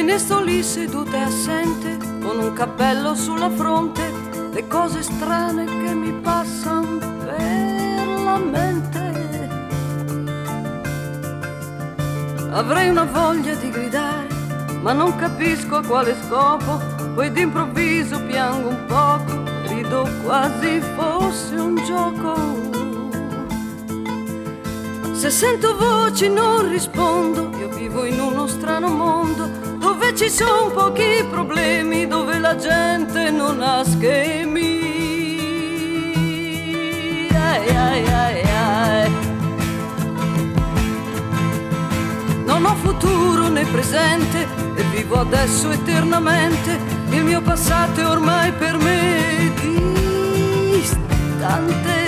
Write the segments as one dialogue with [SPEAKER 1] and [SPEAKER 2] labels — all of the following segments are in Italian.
[SPEAKER 1] ne sto lì seduta e assente, con un cappello sulla fronte, le cose strane che mi passano per la mente. Avrei una voglia di gridare, ma non capisco a quale scopo, poi d'improvviso piango un poco, rido quasi fosse un gioco. Se sento voci non rispondo, io vivo in uno strano mondo, dove ci sono pochi problemi, dove la gente non ha schemi. Ai, ai, ai, ai. Non ho futuro né presente e vivo adesso eternamente, il mio passato è ormai per me distante.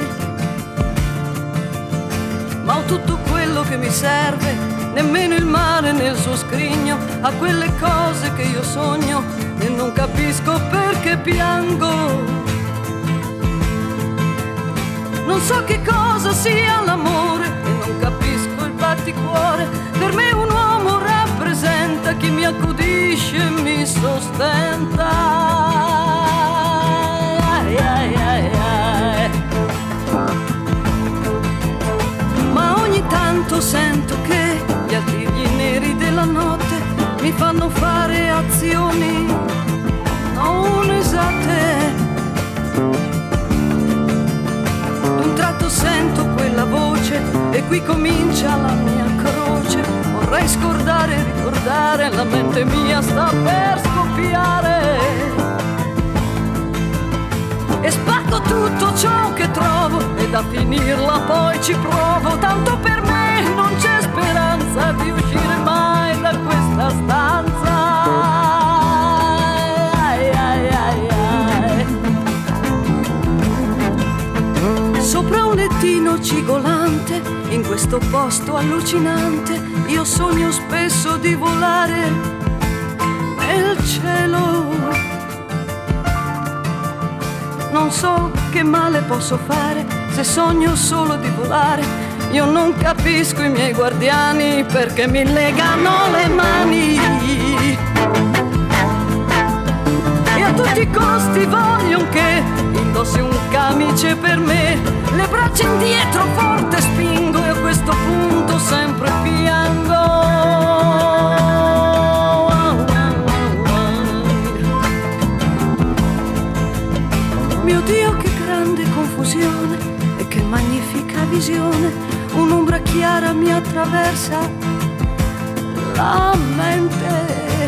[SPEAKER 1] Ma ho tutto quello che mi serve, nemmeno il mare nel suo scrigno, a quelle cose che io sogno e non capisco perché piango. Non so che cosa sia l'amore e non capisco il batticuore, per me un uomo rappresenta chi mi accudisce e mi sostenta. Ai, ai, ai, ai. Ma ogni tanto sento che gli artigli neri della notte mi fanno fare azioni non esatte. D'un tratto sento quella voce e qui comincia la mia croce. Vorrei scordare e ricordare, la mente mia sta per scoppiare. E spacco tutto ciò che trovo e da finirla poi ci provo, tanto per me non c'è speranza di uscire mai da questa stanza. Ai, ai, ai, ai. Sopra un lettino cigolante, in questo posto allucinante, io sogno spesso di volare nel cielo. Non so che male posso fare se sogno solo di volare. Io non capisco i miei guardiani perché mi legano le mani. E a tutti i costi vogliono che indossi un camice per me. Le braccia indietro forte spingo e a questo punto sempre piango. Mio Dio, che grande confusione e che magnifica visione, un'ombra chiara mi attraversa la mente.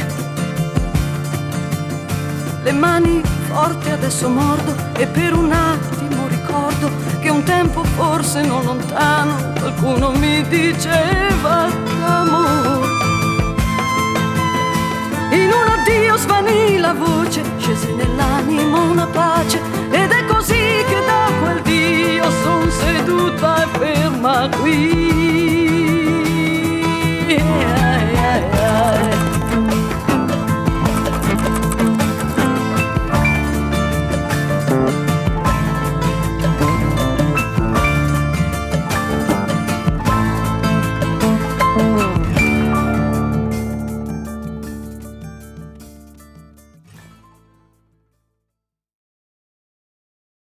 [SPEAKER 1] Le mani forti adesso mordo e per un attimo ricordo che un tempo forse non lontano qualcuno mi diceva d'amore. In un addio svanì la voce, scesi